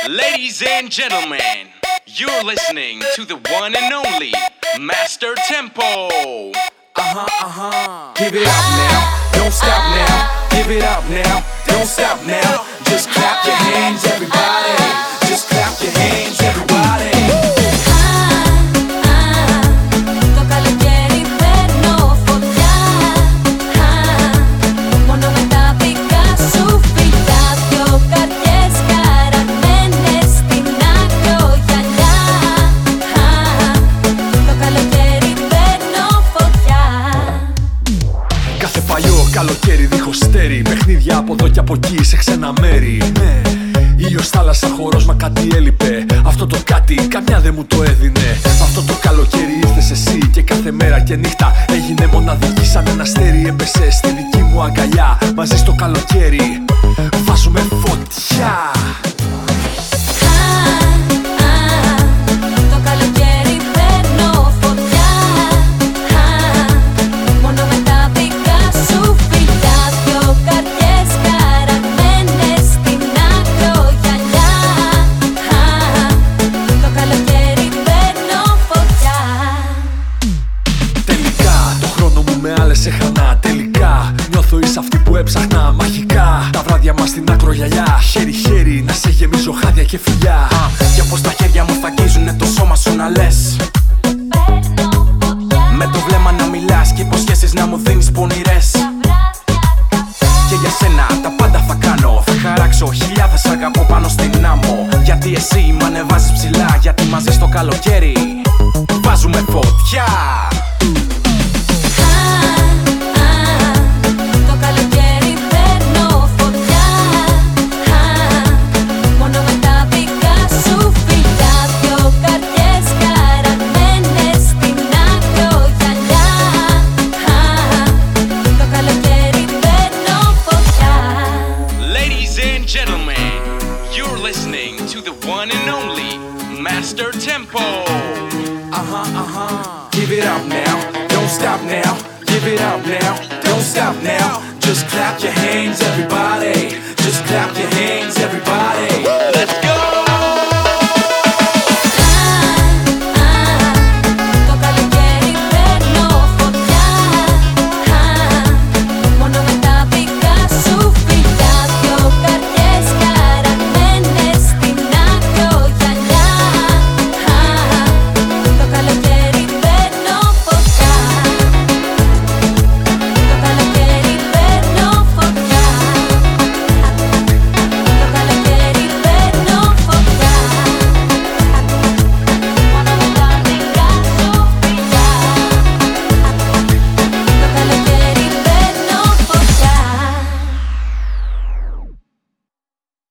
Ladies and gentlemen, you're listening to the one and only Master Tempo. Give it up now, don't stop now. Give it up now, don't stop now. Just clap your hands, everybody. Just clap your hands, everybody. Το καλοκαίρι παίρνω φωτιά. Μόνο με τα δικά σου φιλιά. Δυο καρδιές χαραγμένες στην ακρογιαλιά. Το καλοκαίρι παίρνω φωτιά. Κάθε παλιό καλοκαίρι δίχως στέρι. Παιχνίδια από εδώ και από εκεί σε ξένα μέρη. Ήλιος, θάλασσα, χορός, μα κάτι έλειπε. Αυτό το κάτι καμιά δεν μου το έδινε. Αυτό το καλοκαίρι ήρθες εσύ και κάθε μέρα και νύχτα έγινε μοναδική. Σαν ένα αστέρι έπεσε στη δική μου αγκαλιά. Μαζί στο καλοκαίρι βάζουμε φωτιά. Το καλοκαίρι παίρνω φωτιά. Μόνο με τα δικά σου φιλιά. Δυο καρδιές χαραγμένες στην ακρογιαλιά. Το καλοκαίρι παίρνω φωτιά. Τελικά το χρόνο μου με άλλες έχανα. Τελικά νιώθω είσαι αυτή που έψαχνα. Μαγικά τα βράδια μας στην ακρογιαλιά. Χέρι-χέρι να σε γεμίζω χάδια και φιλιά. Και πως τα χέρια μου θα αγγίζουνε το σώμα σου να λες. Παίρνω φωτιά. Με το βλέμμα να μιλάς και υποσχέσεις να μου δίνεις πονηρές. Και για σένα τα πάντα θα κάνω. Θα χαράξω χιλιάδες αγαπώ πάνω στην άμμο. Γιατί εσύ μ' ανεβάζεις ψηλά. Γιατί μαζί στο καλοκαίρι βάζουμε φωτιά. Το καλοκαίρι παίρνω φωτιά. Μόνο με τα δικά σου φιλιά. Δυο καρδιές χαραγμένες στην ακρογιαλιά. Το καλοκαίρι παίρνω φωτιά. Ladies and gentlemen, you're listening to the one and only Master Tempo. Give it up now, don't stop now. Give it up now, don't stop now. Just clap your hands, everybody. Just clap your hands, everybody.